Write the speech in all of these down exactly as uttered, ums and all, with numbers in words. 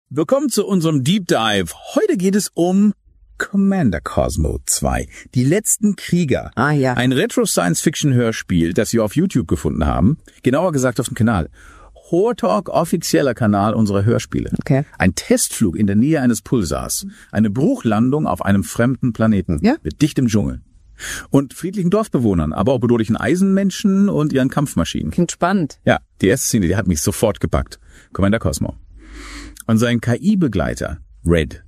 Willkommen zu unserem Deep Dive. Heute geht es um Commander Cosmo zwei. Die letzten Krieger. Ah ja. Ein Retro-Science-Fiction-Hörspiel, das wir auf YouTube gefunden haben. Genauer gesagt auf dem Kanal. Horror Talk, offizieller Kanal unserer Hörspiele. Okay. Ein Testflug in der Nähe eines Pulsars. Eine Bruchlandung auf einem fremden Planeten. Ja. Mit dichtem Dschungel. Und friedlichen Dorfbewohnern, aber auch bedrohlichen Eisenmenschen und ihren Kampfmaschinen. Klingt spannend. Ja, die erste Szene, die hat mich sofort gepackt. Commander Cosmo. Und sein K I-Begleiter, Red.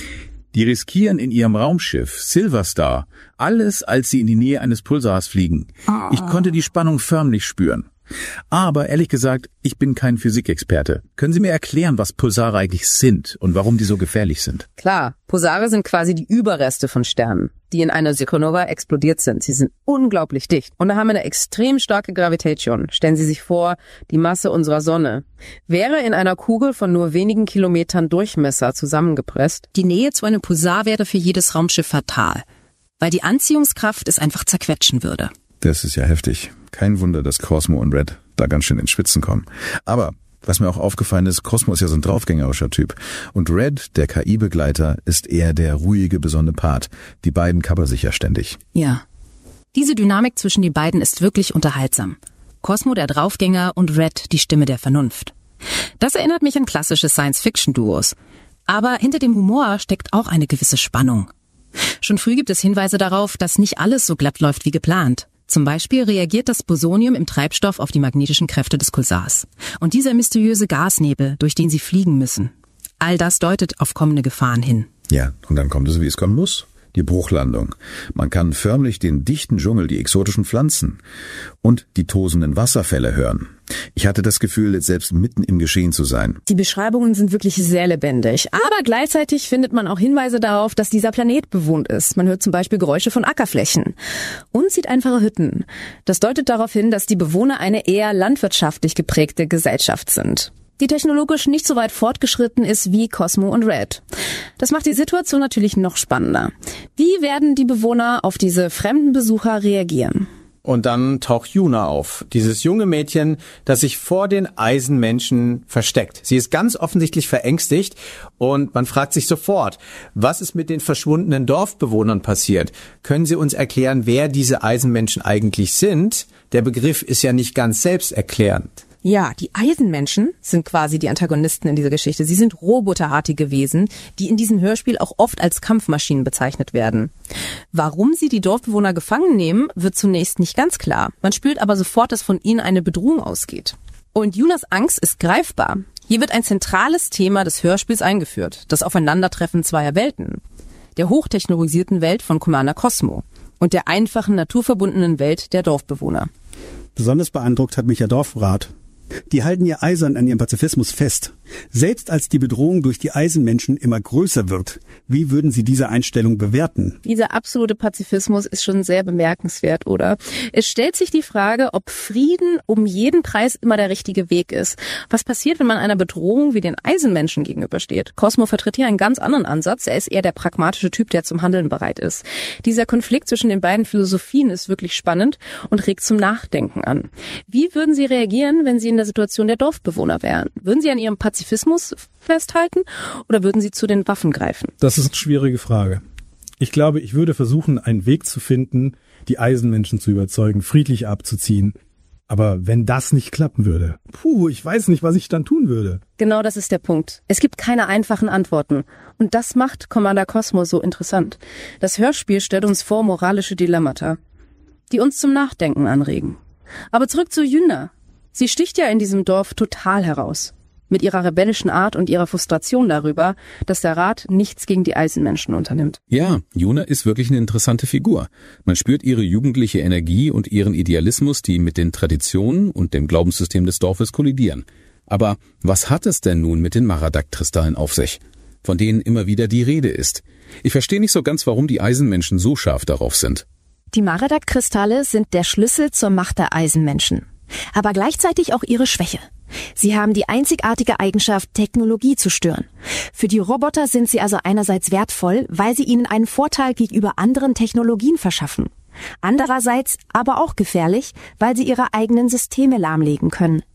Die riskieren in ihrem Raumschiff, Silverstar, alles, als sie in die Nähe eines Pulsars fliegen. Ich konnte die Spannung förmlich spüren. Aber ehrlich gesagt, ich bin kein Physikexperte. Können Sie mir erklären, was Pulsare eigentlich sind und warum die so gefährlich sind? Klar, Pulsare sind quasi die Überreste von Sternen, die in einer Supernova explodiert sind. Sie sind unglaublich dicht und haben eine extrem starke Gravitation. Stellen Sie sich vor, die Masse unserer Sonne wäre in einer Kugel von nur wenigen Kilometern Durchmesser zusammengepresst. Die Nähe zu einem Pulsar wäre für jedes Raumschiff fatal, weil die Anziehungskraft es einfach zerquetschen würde. Das ist ja heftig. Kein Wunder, dass Cosmo und Red da ganz schön ins Schwitzen kommen. Aber was mir auch aufgefallen ist, Cosmo ist ja so ein draufgängerischer Typ. Und Red, der K I-Begleiter, ist eher der ruhige, besonnene Part. Die beiden kabbern sich ja ständig. Ja. Diese Dynamik zwischen den beiden ist wirklich unterhaltsam. Cosmo der Draufgänger und Red die Stimme der Vernunft. Das erinnert mich an klassische Science-Fiction-Duos. Aber hinter dem Humor steckt auch eine gewisse Spannung. Schon früh gibt es Hinweise darauf, dass nicht alles so glatt läuft wie geplant. Zum Beispiel reagiert das Bosonium im Treibstoff auf die magnetischen Kräfte des Pulsars. Und dieser mysteriöse Gasnebel, durch den sie fliegen müssen. All das deutet auf kommende Gefahren hin. Ja, und dann kommt es, wie es kommen muss. Die Bruchlandung. Man kann förmlich den dichten Dschungel, die exotischen Pflanzen und die tosenden Wasserfälle hören. Ich hatte das Gefühl, jetzt selbst mitten im Geschehen zu sein. Die Beschreibungen sind wirklich sehr lebendig. Aber gleichzeitig findet man auch Hinweise darauf, dass dieser Planet bewohnt ist. Man hört zum Beispiel Geräusche von Ackerflächen und sieht einfache Hütten. Das deutet darauf hin, dass die Bewohner eine eher landwirtschaftlich geprägte Gesellschaft sind, die technologisch nicht so weit fortgeschritten ist wie Cosmo und Red. Das macht die Situation natürlich noch spannender. Wie werden die Bewohner auf diese fremden Besucher reagieren? Und dann taucht Yuna auf, dieses junge Mädchen, das sich vor den Eisenmenschen versteckt. Sie ist ganz offensichtlich verängstigt und man fragt sich sofort, was ist mit den verschwundenen Dorfbewohnern passiert? Können Sie uns erklären, wer diese Eisenmenschen eigentlich sind? Der Begriff ist ja nicht ganz selbsterklärend. Ja, die Eisenmenschen sind quasi die Antagonisten in dieser Geschichte. Sie sind roboterartige Wesen, die in diesem Hörspiel auch oft als Kampfmaschinen bezeichnet werden. Warum sie die Dorfbewohner gefangen nehmen, wird zunächst nicht ganz klar. Man spürt aber sofort, dass von ihnen eine Bedrohung ausgeht. Und Yunas Angst ist greifbar. Hier wird ein zentrales Thema des Hörspiels eingeführt, das Aufeinandertreffen zweier Welten. Der hochtechnologisierten Welt von Commander Cosmo und der einfachen, naturverbundenen Welt der Dorfbewohner. Besonders beeindruckt hat mich der Dorfrat. Die halten ihr eisern an ihrem Pazifismus fest. Selbst als die Bedrohung durch die Eisenmenschen immer größer wird, wie würden Sie diese Einstellung bewerten? Dieser absolute Pazifismus ist schon sehr bemerkenswert, oder? Es stellt sich die Frage, ob Frieden um jeden Preis immer der richtige Weg ist. Was passiert, wenn man einer Bedrohung wie den Eisenmenschen gegenübersteht? Cosmo vertritt hier einen ganz anderen Ansatz. Er ist eher der pragmatische Typ, der zum Handeln bereit ist. Dieser Konflikt zwischen den beiden Philosophien ist wirklich spannend und regt zum Nachdenken an. Wie würden Sie reagieren, wenn Sie in der Situation der Dorfbewohner wären? Würden Sie an Ihrem Pazifismus festhalten oder würden Sie zu den Waffen greifen? Das ist eine schwierige Frage. Ich glaube, ich würde versuchen, einen Weg zu finden, die Eisenmenschen zu überzeugen, friedlich abzuziehen. Aber wenn das nicht klappen würde, puh, ich weiß nicht, was ich dann tun würde. Genau das ist der Punkt. Es gibt keine einfachen Antworten. Und das macht Commander Cosmo so interessant. Das Hörspiel stellt uns vor moralische Dilemmata, die uns zum Nachdenken anregen. Aber zurück zu Yuna. Sie sticht ja in diesem Dorf total heraus. Mit ihrer rebellischen Art und ihrer Frustration darüber, dass der Rat nichts gegen die Eisenmenschen unternimmt. Ja, Yuna ist wirklich eine interessante Figur. Man spürt ihre jugendliche Energie und ihren Idealismus, die mit den Traditionen und dem Glaubenssystem des Dorfes kollidieren. Aber was hat es denn nun mit den Maradak-Kristallen auf sich, von denen immer wieder die Rede ist? Ich verstehe nicht so ganz, warum die Eisenmenschen so scharf darauf sind. Die Maradak-Kristalle sind der Schlüssel zur Macht der Eisenmenschen, aber gleichzeitig auch ihre Schwäche. Sie haben die einzigartige Eigenschaft, Technologie zu stören. Für die Roboter sind sie also einerseits wertvoll, weil sie ihnen einen Vorteil gegenüber anderen Technologien verschaffen. Andererseits aber auch gefährlich, weil sie ihre eigenen Systeme lahmlegen können.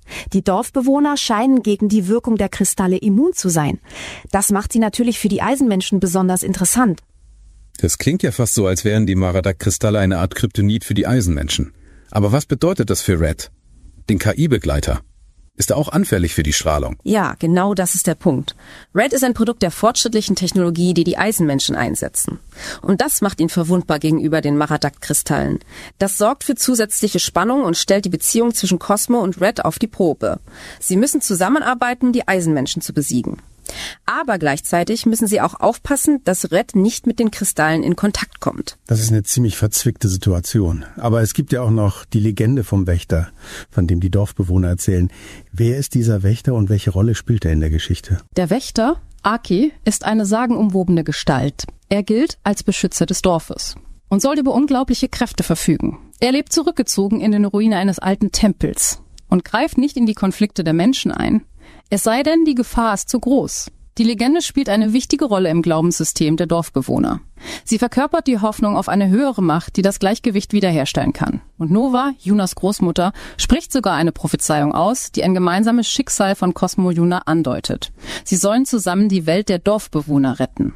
Die Dorfbewohner scheinen gegen die Wirkung der Kristalle immun zu sein. Das macht sie natürlich für die Eisenmenschen besonders interessant. Das klingt ja fast so, als wären die Maradak-Kristalle eine Art Kryptonit für die Eisenmenschen. Aber was bedeutet das für Red, den K I-Begleiter? Ist er auch anfällig für die Strahlung? Ja, genau das ist der Punkt. Red ist ein Produkt der fortschrittlichen Technologie, die die Eisenmenschen einsetzen. Und das macht ihn verwundbar gegenüber den Maradak-Kristallen. Das sorgt für zusätzliche Spannung und stellt die Beziehung zwischen Cosmo und Red auf die Probe. Sie müssen zusammenarbeiten, die Eisenmenschen zu besiegen. Aber gleichzeitig müssen sie auch aufpassen, dass Red nicht mit den Kristallen in Kontakt kommt. Das ist eine ziemlich verzwickte Situation. Aber es gibt ja auch noch die Legende vom Wächter, von dem die Dorfbewohner erzählen. Wer ist dieser Wächter und welche Rolle spielt er in der Geschichte? Der Wächter, Aki, ist eine sagenumwobene Gestalt. Er gilt als Beschützer des Dorfes und soll über unglaubliche Kräfte verfügen. Er lebt zurückgezogen in den Ruinen eines alten Tempels und greift nicht in die Konflikte der Menschen ein. Es sei denn, die Gefahr ist zu groß. Die Legende spielt eine wichtige Rolle im Glaubenssystem der Dorfbewohner. Sie verkörpert die Hoffnung auf eine höhere Macht, die das Gleichgewicht wiederherstellen kann. Und Nova, Yunas Großmutter, spricht sogar eine Prophezeiung aus, die ein gemeinsames Schicksal von Cosmo und Yuna andeutet. Sie sollen zusammen die Welt der Dorfbewohner retten.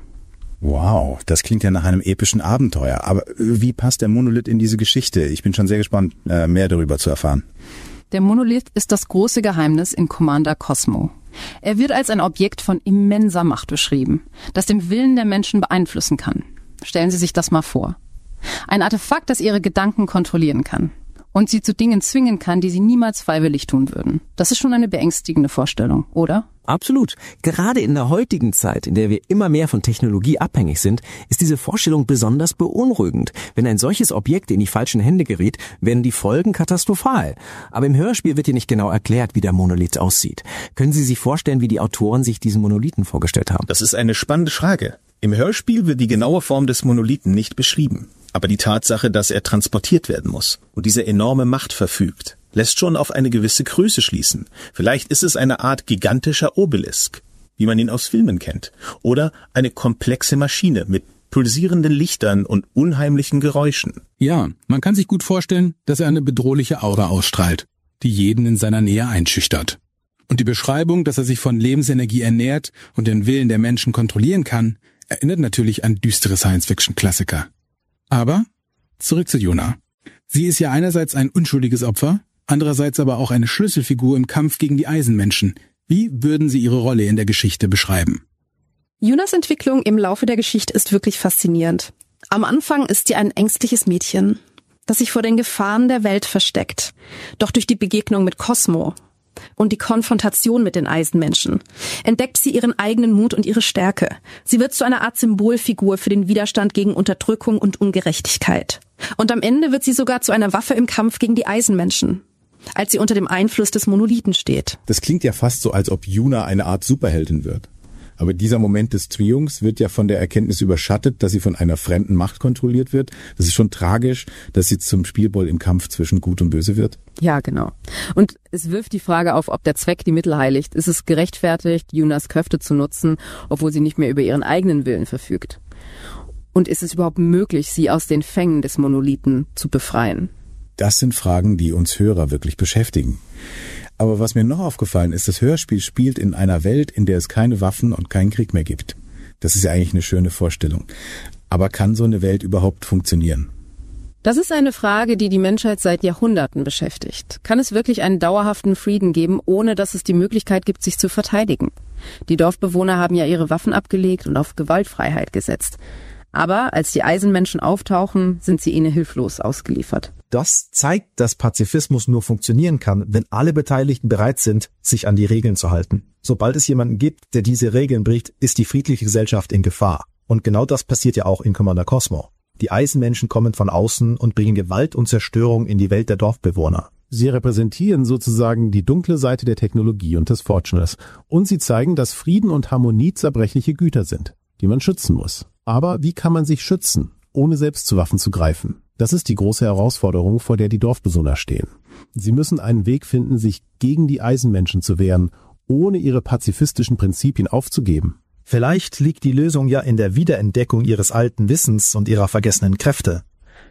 Wow, das klingt ja nach einem epischen Abenteuer. Aber wie passt der Monolith in diese Geschichte? Ich bin schon sehr gespannt, mehr darüber zu erfahren. Der Monolith ist das große Geheimnis in Commander Cosmo. Er wird als ein Objekt von immenser Macht beschrieben, das den Willen der Menschen beeinflussen kann. Stellen Sie sich das mal vor. Ein Artefakt, das ihre Gedanken kontrollieren kann und sie zu Dingen zwingen kann, die sie niemals freiwillig tun würden. Das ist schon eine beängstigende Vorstellung, oder? Absolut. Gerade in der heutigen Zeit, in der wir immer mehr von Technologie abhängig sind, ist diese Vorstellung besonders beunruhigend. Wenn ein solches Objekt in die falschen Hände gerät, werden die Folgen katastrophal. Aber im Hörspiel wird hier nicht genau erklärt, wie der Monolith aussieht. Können Sie sich vorstellen, wie die Autoren sich diesen Monolithen vorgestellt haben? Das ist eine spannende Frage. Im Hörspiel wird die genaue Form des Monolithen nicht beschrieben. Aber die Tatsache, dass er transportiert werden muss und diese enorme Macht verfügt, lässt schon auf eine gewisse Größe schließen. Vielleicht ist es eine Art gigantischer Obelisk, wie man ihn aus Filmen kennt, oder eine komplexe Maschine mit pulsierenden Lichtern und unheimlichen Geräuschen. Ja, man kann sich gut vorstellen, dass er eine bedrohliche Aura ausstrahlt, die jeden in seiner Nähe einschüchtert. Und die Beschreibung, dass er sich von Lebensenergie ernährt und den Willen der Menschen kontrollieren kann, erinnert natürlich an düstere Science-Fiction-Klassiker. Aber zurück zu Yuna. Sie ist ja einerseits ein unschuldiges Opfer, andererseits aber auch eine Schlüsselfigur im Kampf gegen die Eisenmenschen. Wie würden Sie ihre Rolle in der Geschichte beschreiben? Yunas Entwicklung im Laufe der Geschichte ist wirklich faszinierend. Am Anfang ist sie ein ängstliches Mädchen, das sich vor den Gefahren der Welt versteckt. Doch durch die Begegnung mit Cosmo und die Konfrontation mit den Eisenmenschen entdeckt sie ihren eigenen Mut und ihre Stärke. Sie wird zu einer Art Symbolfigur für den Widerstand gegen Unterdrückung und Ungerechtigkeit. Und am Ende wird sie sogar zu einer Waffe im Kampf gegen die Eisenmenschen, als sie unter dem Einfluss des Monolithen steht. Das klingt ja fast so, als ob Yuna eine Art Superheldin wird. Aber dieser Moment des Triumphs wird ja von der Erkenntnis überschattet, dass sie von einer fremden Macht kontrolliert wird. Das ist schon tragisch, dass sie zum Spielball im Kampf zwischen Gut und Böse wird. Ja, genau. Und es wirft die Frage auf, ob der Zweck die Mittel heiligt. Ist es gerechtfertigt, Yunas Kräfte zu nutzen, obwohl sie nicht mehr über ihren eigenen Willen verfügt? Und ist es überhaupt möglich, sie aus den Fängen des Monolithen zu befreien? Das sind Fragen, die uns Hörer wirklich beschäftigen. Aber was mir noch aufgefallen ist, das Hörspiel spielt in einer Welt, in der es keine Waffen und keinen Krieg mehr gibt. Das ist ja eigentlich eine schöne Vorstellung. Aber kann so eine Welt überhaupt funktionieren? Das ist eine Frage, die die Menschheit seit Jahrhunderten beschäftigt. Kann es wirklich einen dauerhaften Frieden geben, ohne dass es die Möglichkeit gibt, sich zu verteidigen? Die Dorfbewohner haben ja ihre Waffen abgelegt und auf Gewaltfreiheit gesetzt. Aber als die Eisenmenschen auftauchen, sind sie ihnen hilflos ausgeliefert. Das zeigt, dass Pazifismus nur funktionieren kann, wenn alle Beteiligten bereit sind, sich an die Regeln zu halten. Sobald es jemanden gibt, der diese Regeln bricht, ist die friedliche Gesellschaft in Gefahr. Und genau das passiert ja auch in Commander Cosmo. Die Eisenmenschen kommen von außen und bringen Gewalt und Zerstörung in die Welt der Dorfbewohner. Sie repräsentieren sozusagen die dunkle Seite der Technologie und des Fortschrittes. Und sie zeigen, dass Frieden und Harmonie zerbrechliche Güter sind, die man schützen muss. Aber wie kann man sich schützen, ohne selbst zu Waffen zu greifen? Das ist die große Herausforderung, vor der die Dorfbewohner stehen. Sie müssen einen Weg finden, sich gegen die Eisenmenschen zu wehren, ohne ihre pazifistischen Prinzipien aufzugeben. Vielleicht liegt die Lösung ja in der Wiederentdeckung ihres alten Wissens und ihrer vergessenen Kräfte.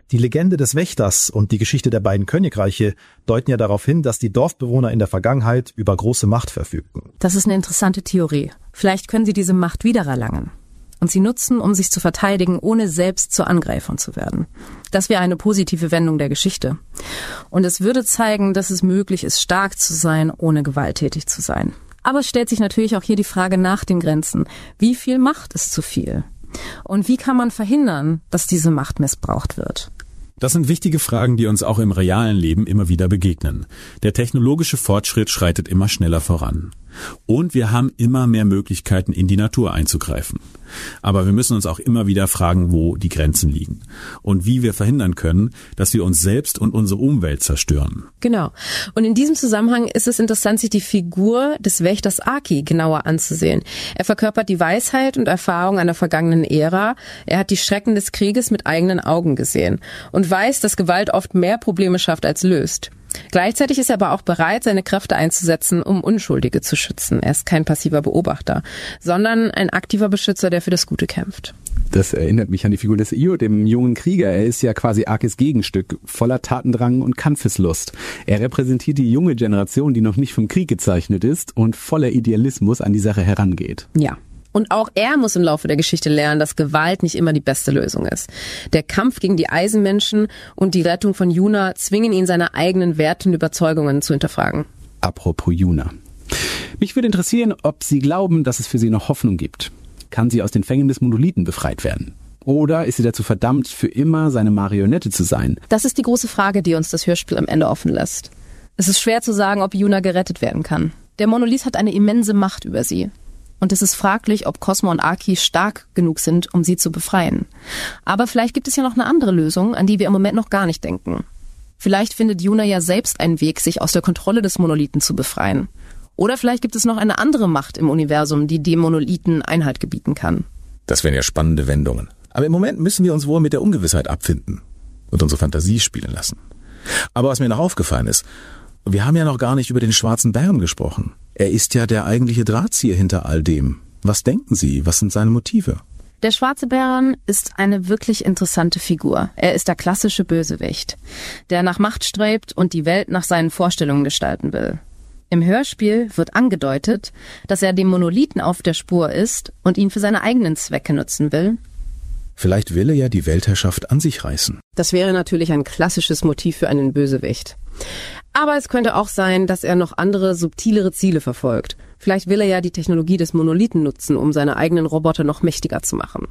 Die Legende des Wächters und die Geschichte der beiden Königreiche deuten ja darauf hin, dass die Dorfbewohner in der Vergangenheit über große Macht verfügten. Das ist eine interessante Theorie. Vielleicht können sie diese Macht wiedererlangen und sie nutzen, um sich zu verteidigen, ohne selbst zu Angreifern zu werden. Das wäre eine positive Wendung der Geschichte. Und es würde zeigen, dass es möglich ist, stark zu sein, ohne gewalttätig zu sein. Aber es stellt sich natürlich auch hier die Frage nach den Grenzen. Wie viel Macht ist zu viel? Und wie kann man verhindern, dass diese Macht missbraucht wird? Das sind wichtige Fragen, die uns auch im realen Leben immer wieder begegnen. Der technologische Fortschritt schreitet immer schneller voran. Und wir haben immer mehr Möglichkeiten, in die Natur einzugreifen. Aber wir müssen uns auch immer wieder fragen, wo die Grenzen liegen und wie wir verhindern können, dass wir uns selbst und unsere Umwelt zerstören. Genau. Und in diesem Zusammenhang ist es interessant, sich die Figur des Wächters Aki genauer anzusehen. Er verkörpert die Weisheit und Erfahrung einer vergangenen Ära. Er hat die Schrecken des Krieges mit eigenen Augen gesehen und weiß, dass Gewalt oft mehr Probleme schafft als löst. Gleichzeitig ist er aber auch bereit, seine Kräfte einzusetzen, um Unschuldige zu schützen. Er ist kein passiver Beobachter, sondern ein aktiver Beschützer, der für das Gute kämpft. Das erinnert mich an die Figur des Io, dem jungen Krieger. Er ist ja quasi Akis Gegenstück, voller Tatendrang und Kampfeslust. Er repräsentiert die junge Generation, die noch nicht vom Krieg gezeichnet ist und voller Idealismus an die Sache herangeht. Ja. Und auch er muss im Laufe der Geschichte lernen, dass Gewalt nicht immer die beste Lösung ist. Der Kampf gegen die Eisenmenschen und die Rettung von Yuna zwingen ihn, seine eigenen Werte und Überzeugungen zu hinterfragen. Apropos Yuna. Mich würde interessieren, ob Sie glauben, dass es für Sie noch Hoffnung gibt. Kann sie aus den Fängen des Monolithen befreit werden? Oder ist sie dazu verdammt, für immer seine Marionette zu sein? Das ist die große Frage, die uns das Hörspiel am Ende offen lässt. Es ist schwer zu sagen, ob Yuna gerettet werden kann. Der Monolith hat eine immense Macht über sie. Und es ist fraglich, ob Cosmo und Aki stark genug sind, um sie zu befreien. Aber vielleicht gibt es ja noch eine andere Lösung, an die wir im Moment noch gar nicht denken. Vielleicht findet Yuna ja selbst einen Weg, sich aus der Kontrolle des Monolithen zu befreien. Oder vielleicht gibt es noch eine andere Macht im Universum, die dem Monolithen Einhalt gebieten kann. Das wären ja spannende Wendungen. Aber im Moment müssen wir uns wohl mit der Ungewissheit abfinden und unsere Fantasie spielen lassen. Aber was mir noch aufgefallen ist, wir haben ja noch gar nicht über den schwarzen Bären gesprochen. Er ist ja der eigentliche Drahtzieher hinter all dem. Was denken Sie? Was sind seine Motive? Der schwarze Bären ist eine wirklich interessante Figur. Er ist der klassische Bösewicht, der nach Macht strebt und die Welt nach seinen Vorstellungen gestalten will. Im Hörspiel wird angedeutet, dass er dem Monolithen auf der Spur ist und ihn für seine eigenen Zwecke nutzen will. Vielleicht will er ja die Weltherrschaft an sich reißen. Das wäre natürlich ein klassisches Motiv für einen Bösewicht. Aber es könnte auch sein, dass er noch andere, subtilere Ziele verfolgt. Vielleicht will er ja die Technologie des Monolithen nutzen, um seine eigenen Roboter noch mächtiger zu machen.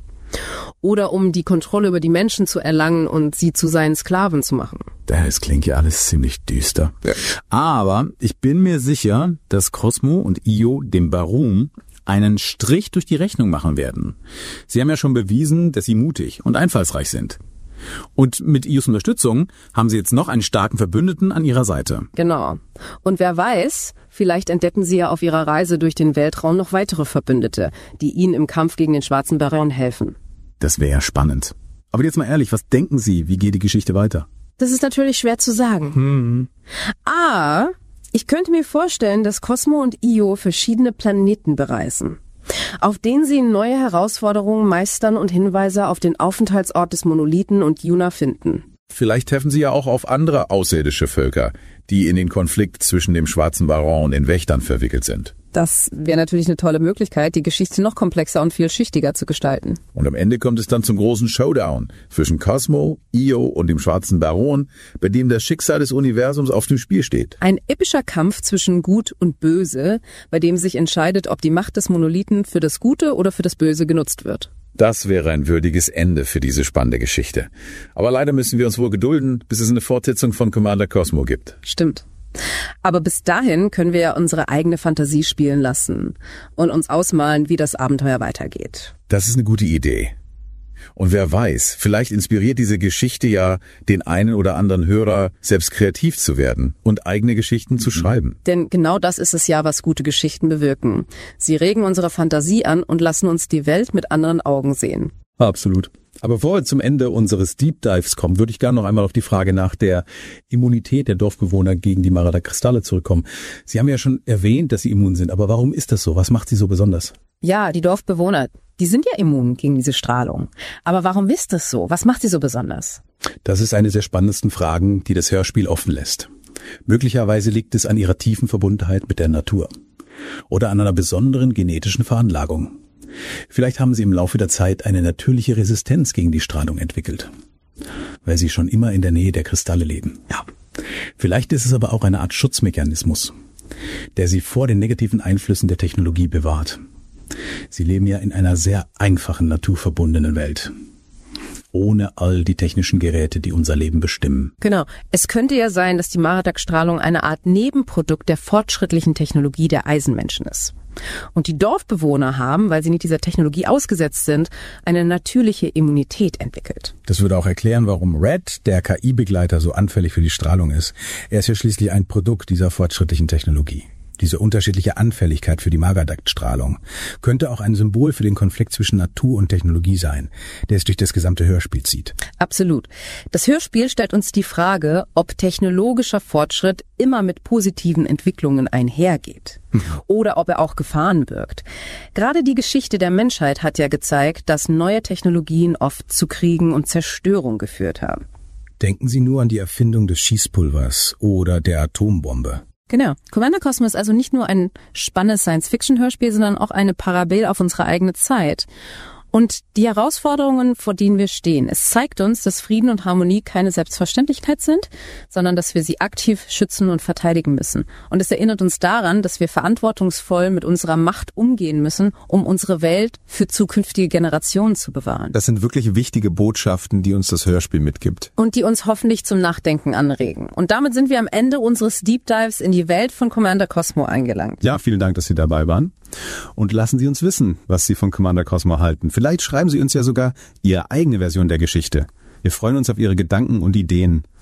Oder um die Kontrolle über die Menschen zu erlangen und sie zu seinen Sklaven zu machen. Das klingt ja alles ziemlich düster. Ja. Aber ich bin mir sicher, dass Cosmo und Io dem Baron einen Strich durch die Rechnung machen werden. Sie haben ja schon bewiesen, dass sie mutig und einfallsreich sind. Und mit Ios Unterstützung haben sie jetzt noch einen starken Verbündeten an ihrer Seite. Genau. Und wer weiß, vielleicht entdecken sie ja auf ihrer Reise durch den Weltraum noch weitere Verbündete, die ihnen im Kampf gegen den schwarzen Baron helfen. Das wäre ja spannend. Aber jetzt mal ehrlich, was denken Sie, wie geht die Geschichte weiter? Das ist natürlich schwer zu sagen. Hm. Ah, ich könnte mir vorstellen, dass Cosmo und Io verschiedene Planeten bereisen, auf denen sie neue Herausforderungen meistern und Hinweise auf den Aufenthaltsort des Monolithen und Yuna finden. Vielleicht treffen sie ja auch auf andere außerirdische Völker, die in den Konflikt zwischen dem schwarzen Baron und den Wächtern verwickelt sind. Das wäre natürlich eine tolle Möglichkeit, die Geschichte noch komplexer und vielschichtiger zu gestalten. Und am Ende kommt es dann zum großen Showdown zwischen Cosmo, Io und dem schwarzen Baron, bei dem das Schicksal des Universums auf dem Spiel steht. Ein epischer Kampf zwischen Gut und Böse, bei dem sich entscheidet, ob die Macht des Monolithen für das Gute oder für das Böse genutzt wird. Das wäre ein würdiges Ende für diese spannende Geschichte. Aber leider müssen wir uns wohl gedulden, bis es eine Fortsetzung von Commander Cosmo gibt. Stimmt. Aber bis dahin können wir ja unsere eigene Fantasie spielen lassen und uns ausmalen, wie das Abenteuer weitergeht. Das ist eine gute Idee. Und wer weiß, vielleicht inspiriert diese Geschichte ja den einen oder anderen Hörer, selbst kreativ zu werden und eigene Geschichten zu schreiben. Denn genau das ist es ja, was gute Geschichten bewirken. Sie regen unsere Fantasie an und lassen uns die Welt mit anderen Augen sehen. Absolut. Aber bevor wir zum Ende unseres Deep Dives kommen, würde ich gerne noch einmal auf die Frage nach der Immunität der Dorfbewohner gegen die Marada-Kristalle zurückkommen. Sie haben ja schon erwähnt, dass sie immun sind, aber warum ist das so? Was macht sie so besonders? Ja, die Dorfbewohner, Die sind ja immun gegen diese Strahlung. Aber warum ist das so? Was macht sie so besonders? Das ist eine der spannendsten Fragen, die das Hörspiel offen lässt. Möglicherweise liegt es an ihrer tiefen Verbundenheit mit der Natur oder an einer besonderen genetischen Veranlagung. Vielleicht haben sie im Laufe der Zeit eine natürliche Resistenz gegen die Strahlung entwickelt, weil sie schon immer in der Nähe der Kristalle leben. Ja. Vielleicht ist es aber auch eine Art Schutzmechanismus, der sie vor den negativen Einflüssen der Technologie bewahrt. Sie leben ja in einer sehr einfachen, naturverbundenen Welt. Ohne all die technischen Geräte, die unser Leben bestimmen. Genau. Es könnte ja sein, dass die Maradak-Strahlung eine Art Nebenprodukt der fortschrittlichen Technologie der Eisenmenschen ist. Und die Dorfbewohner haben, weil sie nicht dieser Technologie ausgesetzt sind, eine natürliche Immunität entwickelt. Das würde auch erklären, warum Red, der K I-Begleiter, so anfällig für die Strahlung ist. Er ist ja schließlich ein Produkt dieser fortschrittlichen Technologie. Diese unterschiedliche Anfälligkeit für die Maradak-Strahlung könnte auch ein Symbol für den Konflikt zwischen Natur und Technologie sein, der es durch das gesamte Hörspiel zieht. Absolut. Das Hörspiel stellt uns die Frage, ob technologischer Fortschritt immer mit positiven Entwicklungen einhergeht oder ob er auch Gefahren birgt. Gerade die Geschichte der Menschheit hat ja gezeigt, dass neue Technologien oft zu Kriegen und Zerstörung geführt haben. Denken Sie nur an die Erfindung des Schießpulvers oder der Atombombe. Genau. Commander Cosmo ist also nicht nur ein spannendes Science-Fiction-Hörspiel, sondern auch eine Parabel auf unsere eigene Zeit. Und die Herausforderungen, vor denen wir stehen, es zeigt uns, dass Frieden und Harmonie keine Selbstverständlichkeit sind, sondern dass wir sie aktiv schützen und verteidigen müssen. Und es erinnert uns daran, dass wir verantwortungsvoll mit unserer Macht umgehen müssen, um unsere Welt für zukünftige Generationen zu bewahren. Das sind wirklich wichtige Botschaften, die uns das Hörspiel mitgibt. Und die uns hoffentlich zum Nachdenken anregen. Und damit sind wir am Ende unseres Deep Dives in die Welt von Commander Cosmo angelangt. Ja, vielen Dank, dass Sie dabei waren. Und lassen Sie uns wissen, was Sie von Commander Cosmo halten. Vielleicht schreiben Sie uns ja sogar Ihre eigene Version der Geschichte. Wir freuen uns auf Ihre Gedanken und Ideen.